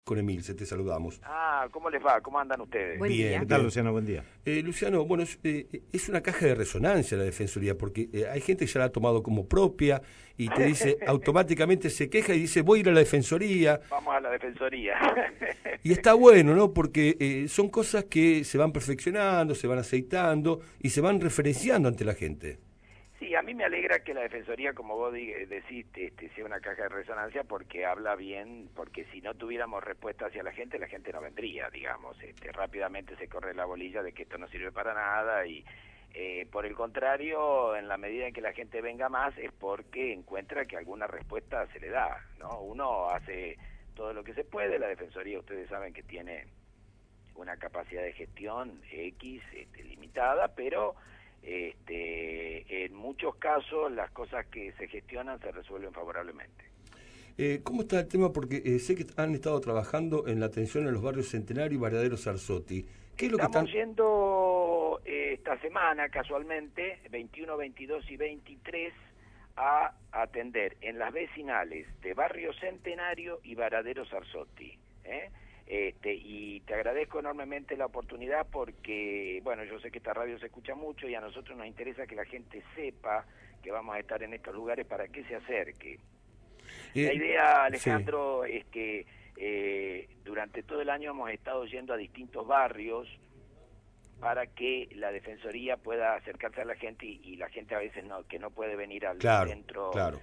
con Emilce, te saludamos. ¿Cómo les va? ¿Cómo andan ustedes? Buen Bien, día. ¿Qué tal, Luciano? Buen día. Luciano, bueno, es una caja de resonancia la Defensoría, porque hay gente que ya la ha tomado como propia y te dice, automáticamente se queja y dice, voy a ir a la Defensoría. Vamos a la Defensoría. Y está bueno, ¿no? Porque son cosas que se van perfeccionando, se van aceitando y se van referenciando ante la gente. Sí, a mí me alegra que la Defensoría, como vos decís, sea una caja de resonancia porque habla bien, porque si no tuviéramos respuesta hacia la gente no vendría, digamos. Rápidamente se corre la bolilla de que esto no sirve para nada y por el contrario, en la medida en que la gente venga más es porque encuentra que alguna respuesta se le da, ¿no? Uno hace todo lo que se puede, la Defensoría ustedes saben que tiene una capacidad de gestión X limitada, pero en muchos casos las cosas que se gestionan se resuelven favorablemente. ¿Cómo está el tema? Porque sé que han estado trabajando en la atención a los barrios Centenario y Varadero Sarzotti. ¿Qué es lo que están...? Estamos yendo esta semana, casualmente, 21, 22 y 23, a atender en las vecinales de Barrio Centenario y Varadero Sarzotti, y te agradezco enormemente la oportunidad porque, bueno, yo sé que esta radio se escucha mucho y a nosotros nos interesa que la gente sepa que vamos a estar en estos lugares para que se acerque. La idea, Alejandro, sí, es que durante todo el año hemos estado yendo a distintos barrios para que la Defensoría pueda acercarse a la gente y la gente a veces que no puede venir al centro. Claro.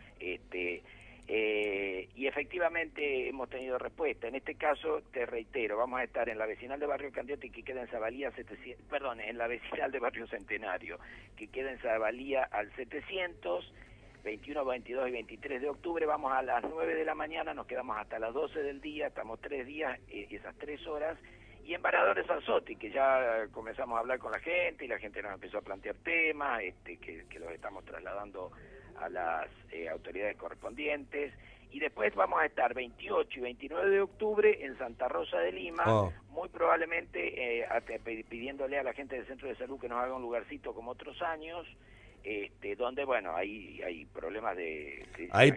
Y efectivamente hemos tenido respuesta. En este caso, te reitero, vamos a estar en la vecinal de Barrio Candioti, que queda en Zavalía 700, perdón, en la vecinal de Barrio Centenario, que queda en Zavalía al 700, 21, 22 y 23 de octubre. Vamos a las 9 de la mañana, nos quedamos hasta las 12 del día, estamos 3 días, esas 3 horas. Y en Varadero Sarzotti, que ya comenzamos a hablar con la gente y la gente nos empezó a plantear temas, que los estamos trasladando a las autoridades correspondientes. Y después vamos a estar 28 y 29 de octubre en Santa Rosa de Lima, muy probablemente pidiéndole a la gente del Centro de Salud que nos haga un lugarcito como otros años, donde, bueno, hay problemas de... Ahí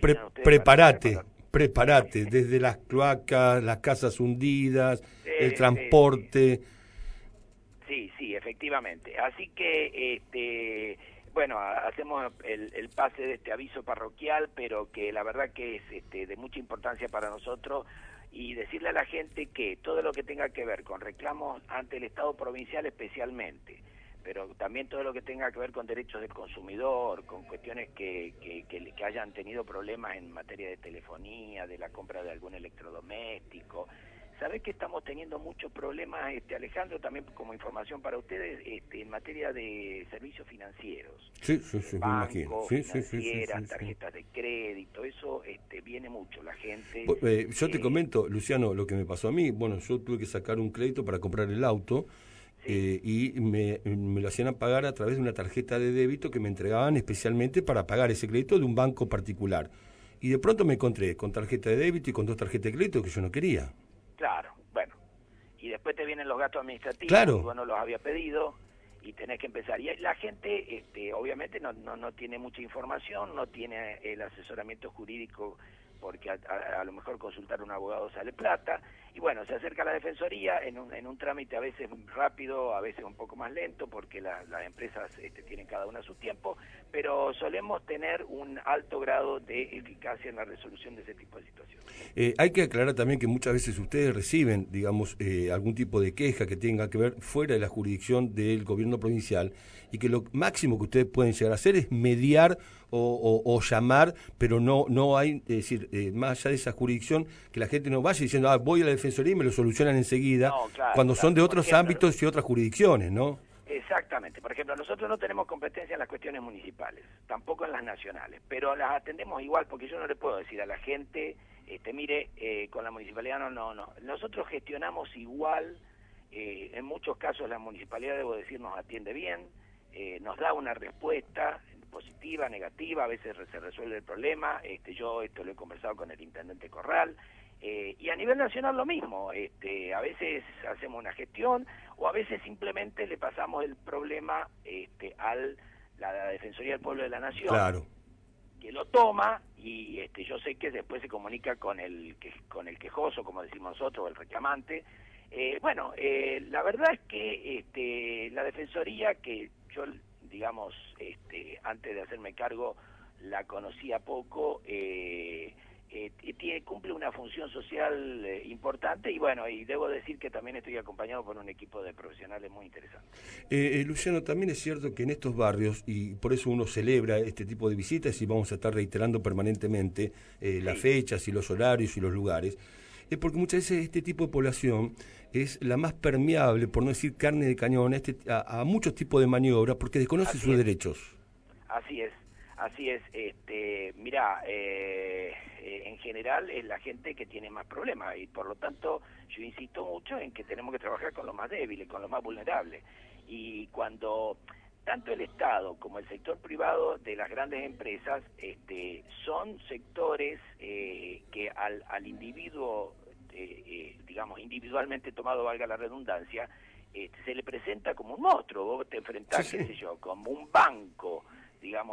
prepárate, desde las cloacas, las casas hundidas, el transporte... Sí, efectivamente. Así que, bueno, hacemos el pase de este aviso parroquial, pero que la verdad que es de mucha importancia para nosotros, y decirle a la gente que todo lo que tenga que ver con reclamos ante el Estado provincial especialmente, pero también todo lo que tenga que ver con derechos del consumidor, con cuestiones que hayan tenido problemas en materia de telefonía, de la compra de algún electrodoméstico. Sabés que estamos teniendo muchos problemas, Alejandro, también como información para ustedes, en materia de servicios financieros. Sí, Bancos, me imagino. Financieras, tarjetas de crédito, eso viene mucho la gente. Yo te comento, Luciano, lo que me pasó a mí. Bueno, yo tuve que sacar un crédito para comprar el auto. Y me lo hacían pagar a través de una tarjeta de débito que me entregaban especialmente para pagar ese crédito de un banco particular. Y de pronto me encontré con tarjeta de débito y con 2 tarjetas de crédito que yo no quería. Claro, bueno. Y después te vienen los gastos administrativos, claro, y vos no los habías pedido y tenés que empezar. Y la gente obviamente no tiene mucha información, no tiene el asesoramiento jurídico, porque a lo mejor consultar a un abogado sale plata, y bueno, se acerca a la Defensoría en un trámite a veces rápido, a veces un poco más lento, porque las empresas tienen cada una su tiempo, pero solemos tener un alto grado de eficacia en la resolución de ese tipo de situaciones. Hay que aclarar también que muchas veces ustedes reciben, digamos, algún tipo de queja que tenga que ver fuera de la jurisdicción del gobierno provincial, y que lo máximo que ustedes pueden llegar a hacer es mediar o llamar, pero no hay, es decir, más allá de esa jurisdicción, que la gente no vaya diciendo, voy a la Defensoría y me lo solucionan enseguida, cuando son de otros ámbitos y otras jurisdicciones, ¿no? Exactamente. Por ejemplo, nosotros no tenemos competencia en las cuestiones municipales, tampoco en las nacionales, pero las atendemos igual, porque yo no le puedo decir a la gente, mire, con la municipalidad no. Nosotros gestionamos igual, en muchos casos la municipalidad, debo decir, nos atiende bien, nos da una respuesta positiva, negativa, a veces se resuelve el problema. Yo lo he conversado con el intendente Corral, y a nivel nacional lo mismo. A veces hacemos una gestión, o a veces simplemente le pasamos el problema a la Defensoría del Pueblo de la Nación. Claro. lo toma y yo sé que después se comunica con el quejoso, como decimos nosotros, o el reclamante. La verdad es que la Defensoría, que yo, digamos, antes de hacerme cargo, la conocía poco, cumple una función social importante, y debo decir que también estoy acompañado por un equipo de profesionales muy interesantes. Luciano, también es cierto que en estos barrios, y por eso uno celebra este tipo de visitas y vamos a estar reiterando permanentemente las fechas y los horarios y los lugares, es porque muchas veces este tipo de población es la más permeable, por no decir carne de cañón, a muchos tipos de maniobras porque desconoce sus derechos. Así es. Mirá, en general es la gente que tiene más problemas y por lo tanto yo insisto mucho en que tenemos que trabajar con los más débiles, con los más vulnerables. Y cuando tanto el Estado como el sector privado de las grandes empresas son sectores que al individuo, digamos, individualmente tomado, valga la redundancia, se le presenta como un monstruo. Vos te enfrentás, qué sé yo, como un banco, digamos,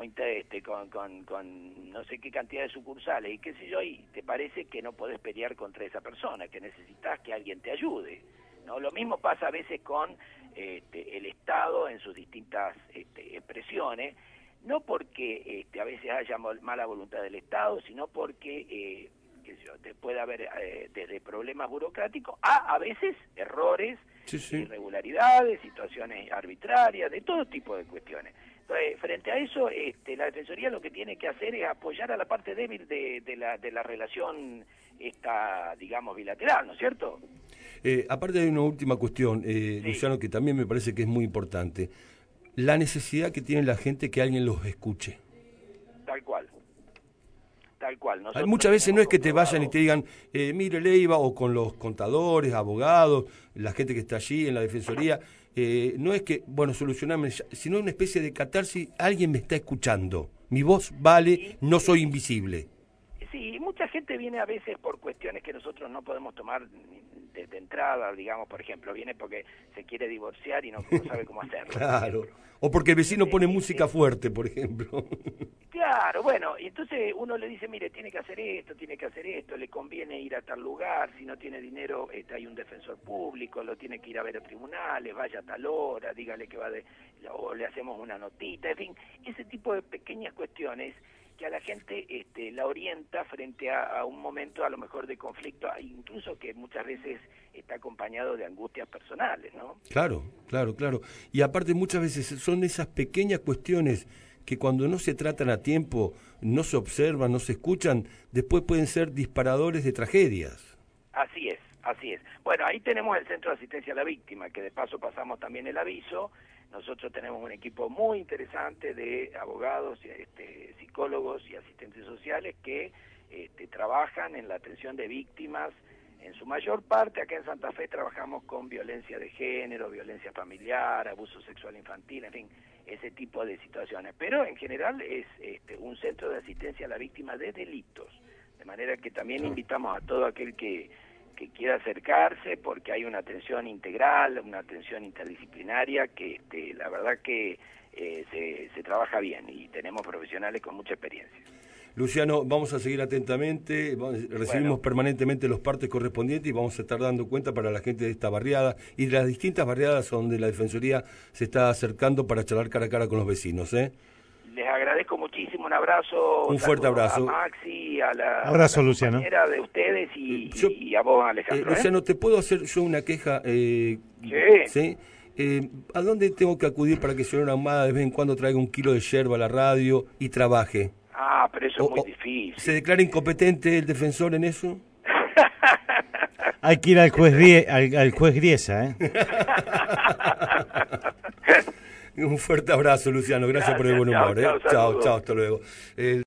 con no sé qué cantidad de sucursales y qué sé yo, y te parece que no podés pelear contra esa persona, que necesitas que alguien te ayude, ¿no? Lo mismo pasa a veces con el Estado en sus distintas expresiones, no porque a veces haya mala voluntad del Estado, sino porque qué sé yo, puede haber desde problemas burocráticos a veces errores, irregularidades, situaciones arbitrarias, de todo tipo de cuestiones. Entonces, frente a eso, la Defensoría lo que tiene que hacer es apoyar a la parte débil de la relación digamos, bilateral, ¿no es cierto? Aparte hay una última cuestión, Luciano, que también me parece que es muy importante. La necesidad que tiene la gente que alguien los escuche. Tal cual. Muchas veces no es que te vayan y te digan, mire Leiva, o con los contadores, abogados, la gente que está allí en la Defensoría, no es que, bueno, solucioname, sino una especie de catarsis, alguien me está escuchando, mi voz vale, no soy invisible. Sí, mucha gente viene a veces por cuestiones que nosotros no podemos tomar de entrada, digamos, por ejemplo, viene porque se quiere divorciar y no sabe cómo hacerlo. Claro, o porque el vecino pone música fuerte, por ejemplo. Claro, bueno, y entonces uno le dice, mire, tiene que hacer esto, le conviene ir a tal lugar, si no tiene dinero, hay un defensor público, lo tiene que ir a ver a tribunales, vaya a tal hora, dígale que o le hacemos una notita, en fin, ese tipo de pequeñas cuestiones que a la gente la orienta frente a un momento a lo mejor de conflicto, incluso que muchas veces está acompañado de angustias personales, ¿no? Claro. Y aparte muchas veces son esas pequeñas cuestiones que cuando no se tratan a tiempo, no se observan, no se escuchan, después pueden ser disparadores de tragedias. Así es. Bueno, ahí tenemos el Centro de Asistencia a la Víctima, que de paso pasamos también el aviso. Nosotros tenemos un equipo muy interesante de abogados, psicólogos y asistentes sociales que trabajan en la atención de víctimas. En su mayor parte, acá en Santa Fe trabajamos con violencia de género, violencia familiar, abuso sexual infantil, en fin, ese tipo de situaciones. Pero en general es un centro de asistencia a la víctima de delitos. De manera que también invitamos a todo aquel que quiera acercarse, porque hay una atención integral, una atención interdisciplinaria que la verdad que se trabaja bien y tenemos profesionales con mucha experiencia. Luciano, vamos a seguir atentamente, recibimos permanentemente los partes correspondientes y vamos a estar dando cuenta para la gente de esta barriada y de las distintas barriadas donde la Defensoría se está acercando para charlar cara a cara con los vecinos. Les agradezco muchísimo, un abrazo. Un fuerte abrazo. A Maxi, a la Luciano. Compañera de ustedes y a vos, Alejandro. Luciano, ¿te puedo hacer yo una queja? ¿Sí? ¿A dónde tengo que acudir para que señora Ahumada de vez en cuando traiga 1 kilo de yerba a la radio y trabaje? Pero eso es muy difícil. ¿Se declara incompetente el defensor en eso? Hay que ir al juez Griesa, Un fuerte abrazo, Luciano. Gracias por el buen humor. Chao, hasta luego.